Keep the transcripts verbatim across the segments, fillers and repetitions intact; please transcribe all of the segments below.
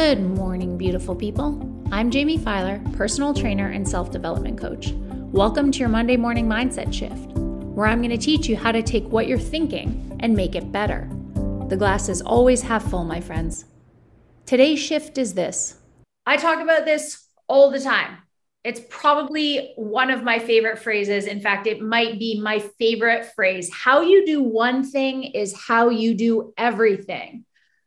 Good morning, beautiful people. I'm Jamie Filer, personal trainer and self-development coach. Welcome to your Monday morning mindset shift, where I'm going to teach you how to take what you're thinking and make it better. The glass is always half full, my friends. Today's shift is this. I talk about this all the time. It's probably one of my favorite phrases. In fact, it might be my favorite phrase. How you do one thing is how you do everything.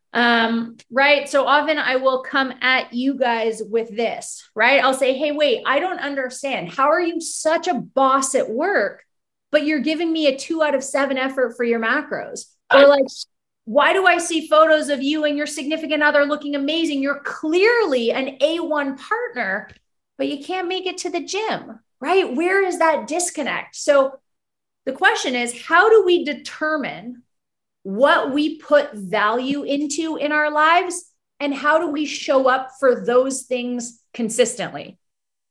Um, right. So often I will come at you guys with this, right? I'll say, hey, wait, I don't understand. How are you such a boss at work, but you're giving me a two out of seven effort for your macros? Or like, why do I see photos of you and your significant other looking amazing? You're clearly an A one partner, but you can't make it to the gym, right? Where is that disconnect? So the question is, how do we determine what we put value into in our lives, and how do we show up for those things consistently?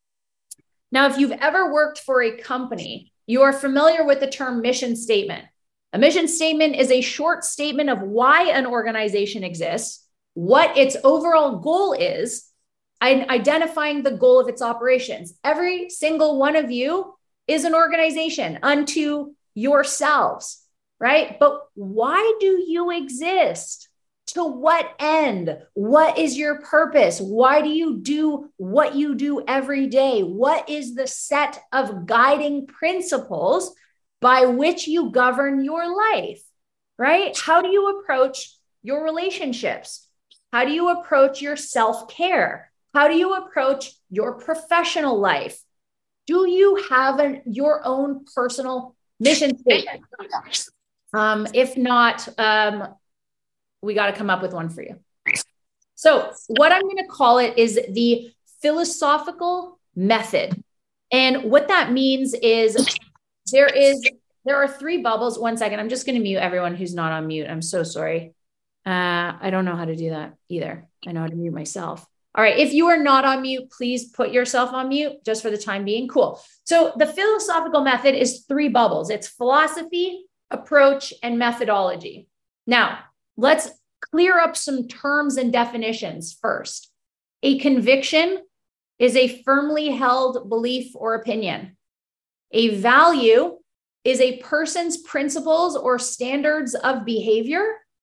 Now, if you've ever worked for a company, you are familiar with the term mission statement. A mission statement is a short statement of why an organization exists, what its overall goal is, and identifying the goal of its operations. Every single one of you is an organization unto yourselves. Right? But why do you exist? To what end? What is your purpose? Why do you do what you do every day? What is the set of guiding principles by which you govern your life? Right? How do you approach your relationships? How do you approach your self-care? How do you approach your professional life? Do you have an, your own personal mission statement? Um, if not, um, we got to come up with one for you. So what I'm going to call it is the philosophical method. And what that means is there is, there are three bubbles. One second. I'm just going to mute everyone who's not on mute. I'm so sorry. Uh, I don't know how to do that either. I know how to mute myself. All right. If you are not on mute, please put yourself on mute just for the time being. Cool. So the philosophical method is three bubbles. It's philosophy, approach, and methodology. Now, let's clear up some terms and definitions first. A conviction is a firmly held belief or opinion. A value is a person's principles or standards of behavior,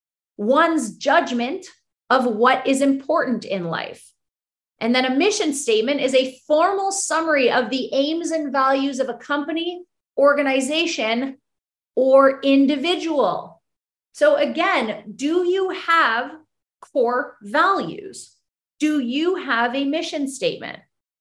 one's judgment of what is important in life. And then a mission statement is a formal summary of the aims and values of a company, organization, or individual. So again, do you have core values? Do you have a mission statement?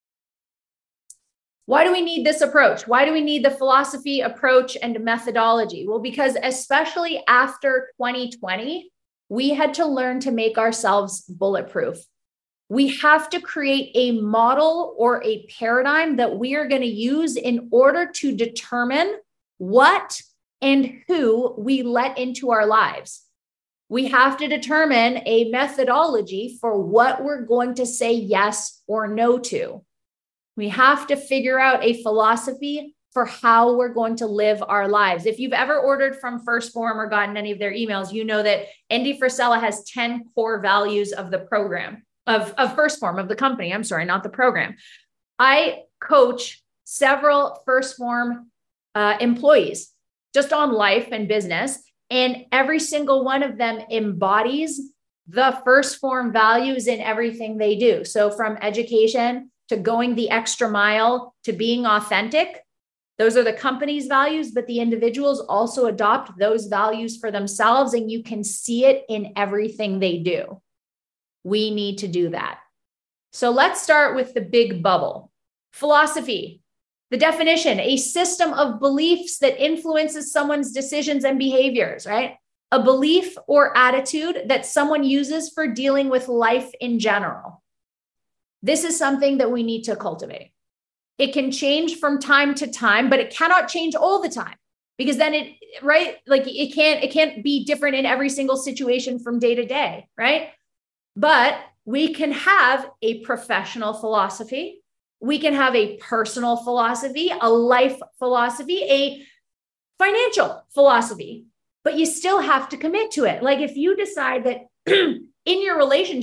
Why do we need this approach? Why do we need the philosophy, approach, and methodology? Well, because especially after twenty twenty, we had to learn to make ourselves bulletproof. We have to create a model or a paradigm that we are going to use in order to determine what and who we let into our lives. We have to determine a methodology for what we're going to say yes or no to. We have to figure out a philosophy for how we're going to live our lives. If you've ever ordered from First Form or gotten any of their emails, you know that Andy Frisella has ten core values of the program, of, of First Form, of the company. I'm sorry, not the program. I coach several First Form uh, employees just on life and business. And every single one of them embodies the First Form values in everything they do. So from education to going the extra mile to being authentic, those are the company's values, but the individuals also adopt those values for themselves. And you can see it in everything they do. We need to do that. So let's start with the big bubble. Philosophy. The definition, a system of beliefs that influences someone's decisions and behaviors, right? A belief or attitude that someone uses for dealing with life in general. This is something that we need to cultivate. It can change from time to time, but it cannot change all the time because then it, right? Like it can't, it can't be different in every single situation from day to day, right? But we can have a professional philosophy. We can have a personal philosophy, a life philosophy, a financial philosophy, but you still have to commit to it. Like if you decide that in your relationships,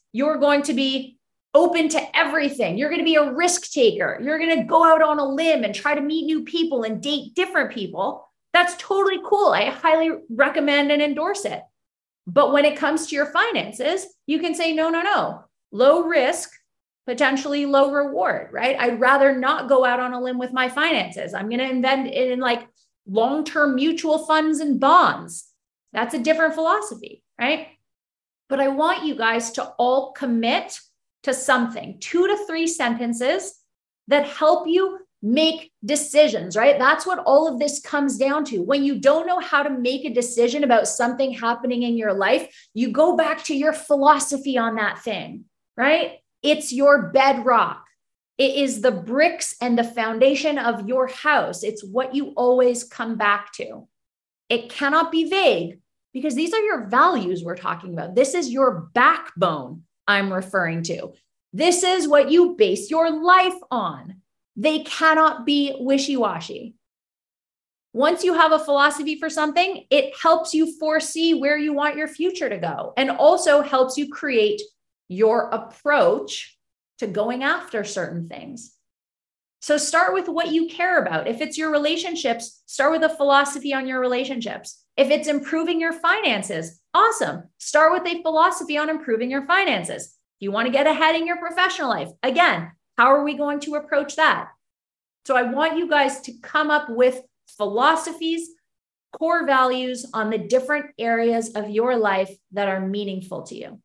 You're going to be open to everything. You're going to be a risk taker. You're going to go out on a limb and try to meet new people and date different people. That's totally cool. I highly recommend and endorse it. But when it comes to your finances, you can say, no, no, no, low risk, potentially low reward, right? I'd rather not go out on a limb with my finances. I'm going to invest in like long-term mutual funds and bonds. That's a different philosophy, right? But I want you guys to all commit to something, two to three sentences that help you make decisions, right? That's what all of this comes down to. When you don't know how to make a decision about something happening in your life, you go back to your philosophy on that thing, right? It's your bedrock. It is the bricks and the foundation of your house. It's what you always come back to. It cannot be vague because these are your values we're talking about. This is your backbone I'm referring to. This is what you base your life on. They cannot be wishy-washy. Once you have a philosophy for something, it helps you foresee where you want your future to go and also helps you create your approach to going after certain things. So start with what you care about. If it's your relationships, start with a philosophy on your relationships. If it's improving your finances, awesome. Start with a philosophy on improving your finances. If you want to get ahead in your professional life, again, how are we going to approach that? So I want you guys to come up with philosophies, core values on the different areas of your life that are meaningful to you.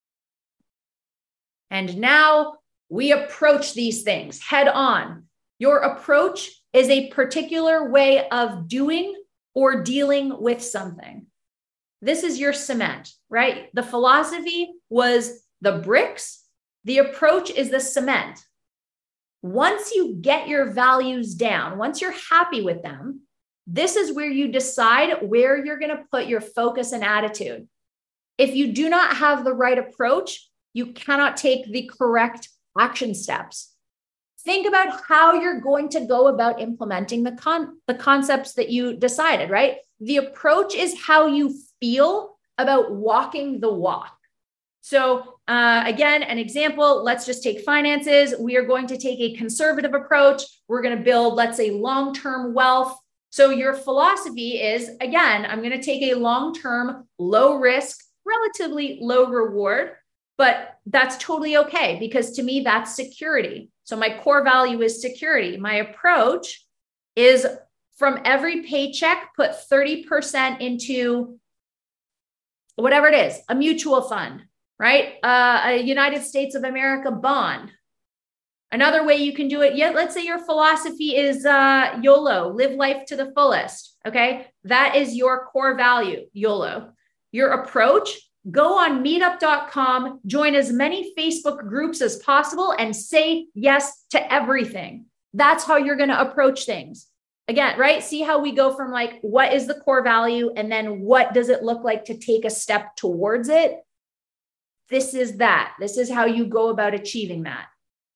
And now we approach these things head on. Your approach is a particular way of doing or dealing with something. This is your cement, right? The philosophy was the bricks. The approach is the cement. Once you get your values down, once you're happy with them, this is where you decide where you're going to put your focus and attitude. If you do not have the right approach, you cannot take the correct action steps. Think about how you're going to go about implementing the con- the concepts that you decided, right? The approach is how you feel about walking the walk. So uh, again, an example, let's just take finances. We are going to take a conservative approach. We're going to build, let's say, long-term wealth. So your philosophy is, again, I'm going to take a long-term, low risk, relatively low reward, but that's totally okay because to me, that's security. So my core value is security. My approach is from every paycheck, put thirty percent into whatever it is, a mutual fund, right? Uh, a United States of America bond. Another way you can do it, yeah, let's say your philosophy is uh, YOLO, live life to the fullest, okay? That is your core value, YOLO. Your approach, go on meetup dot com, join as many Facebook groups as possible, and say yes to everything. That's how you're going to approach things. Again, right? See how we go from like, what is the core value? And then what does it look like to take a step towards it? This is that. This is how you go about achieving that.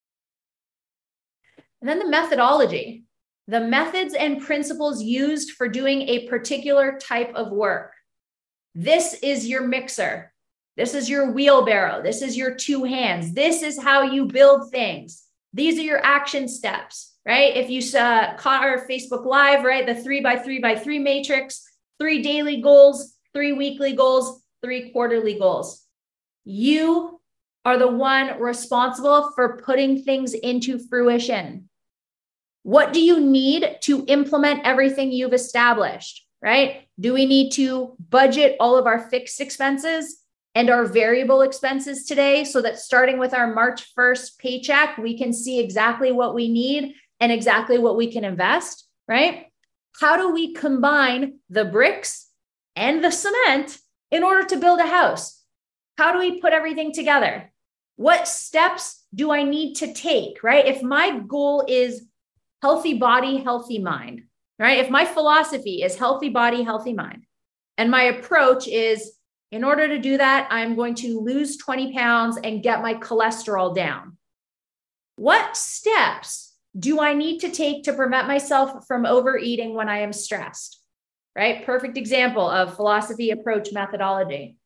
And then the methodology, the methods and principles used for doing a particular type of work. This is your mixer. This is your wheelbarrow. This is your two hands. This is how you build things. These are your action steps, right? If you uh, caught our Facebook Live, right? The three by three by three matrix, three daily goals, three weekly goals, three quarterly goals. You are the one responsible for putting things into fruition. What do you need to implement everything you've established? Right? Do we need to budget all of our fixed expenses and our variable expenses today so that starting with our March first paycheck, we can see exactly what we need and exactly what we can invest, right? How do we combine the bricks and the cement in order to build a house? How do we put everything together? What steps do I need to take, right? If my goal is healthy body, healthy mind, right? If my philosophy is healthy body, healthy mind, and my approach is in order to do that, I'm going to lose twenty pounds and get my cholesterol down. What steps do I need to take to prevent myself from overeating when I am stressed, right? Perfect example of philosophy, approach, methodology.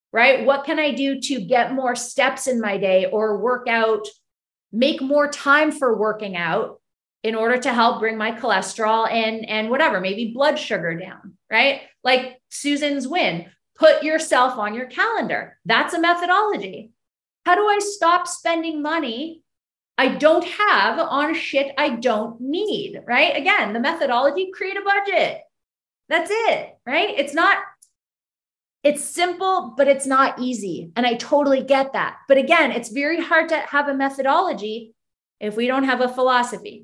right? What can I do to get more steps in my day or work out, make more time for working out in order to help bring my cholesterol and, and whatever, maybe blood sugar down, right? Like Susan's win, put yourself on your calendar. That's a methodology. How do I stop spending money I don't have on shit I don't need, right? Again, the methodology, create a budget. That's it, right? It's not, it's simple, but it's not easy. And I totally get that. But again, it's very hard to have a methodology if we don't have a philosophy.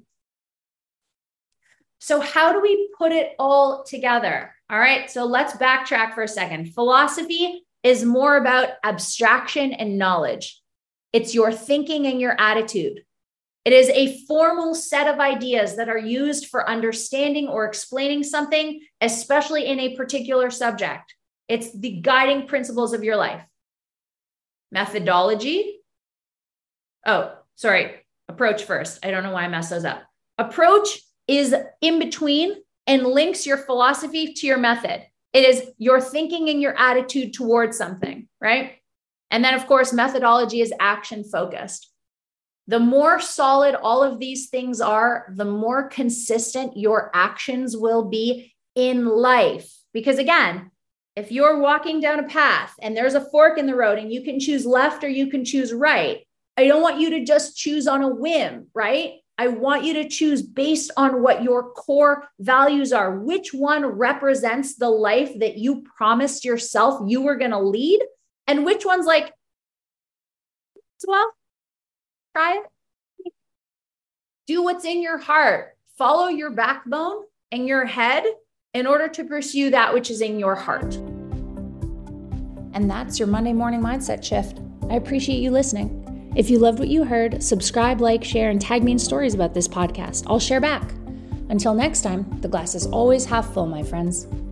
So how do we put it all together? All right, so let's backtrack for a second. Philosophy is more about abstraction and knowledge. It's your thinking and your attitude. It is a formal set of ideas that are used for understanding or explaining something, especially in a particular subject. It's the guiding principles of your life. Methodology. Oh, sorry. Approach first. I don't know why I messed those up. Approach is in between and links your philosophy to your method. It is your thinking and your attitude towards something, right? And then, of course, methodology is action focused. The more solid all of these things are, the more consistent your actions will be in life. Because again, if you're walking down a path and there's a fork in the road and you can choose left or you can choose right, I don't want you to just choose on a whim, right? I want you to choose based on what your core values are. Which one represents the life that you promised yourself you were going to lead? And which one's like, well, try it. Do what's in your heart. Follow your backbone and your head in order to pursue that which is in your heart. And that's your Monday morning mindset shift. I appreciate you listening. If you loved what you heard, subscribe, like, share, and tag me in stories about this podcast. I'll share back. Until next time, the glass is always half full, my friends.